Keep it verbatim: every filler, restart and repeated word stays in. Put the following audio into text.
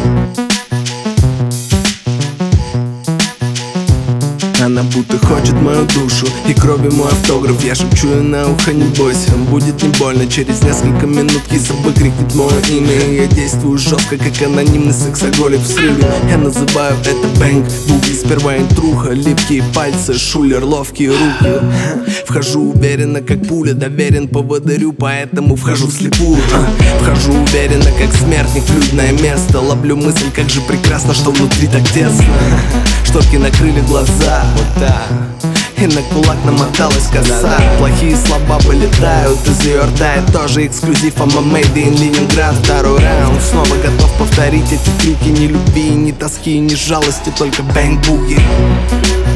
Она будто хочет мою душу и крови мой автограф. Я шепчу ей на ухо: не бойся, будет не больно. Через несколько минут киса выкрикнет мое имя, и я действую жестко, как анонимный сексоголик в срыве. Я называю это бэнг буги. Сперва интруха, липкие пальцы, шулер, ловкие руки. Вхожу уверенно, как пуля, доверен поводырю, поэтому вхожу вслепую. Вхожу уверенно, как смертник в людное место. Ловлю мысль, как же прекрасно, что внутри так тесно. Шторки накрыли глаза, вот так, и на кулак намоталась коса. Плохие слова вылетают из ее рта, и тоже эксклюзив. I'm a made in Ленинград. Второй раунд, снова готов повторить эти трюки. Ни любви, ни тоски, ни жалости, только бэнг-буги.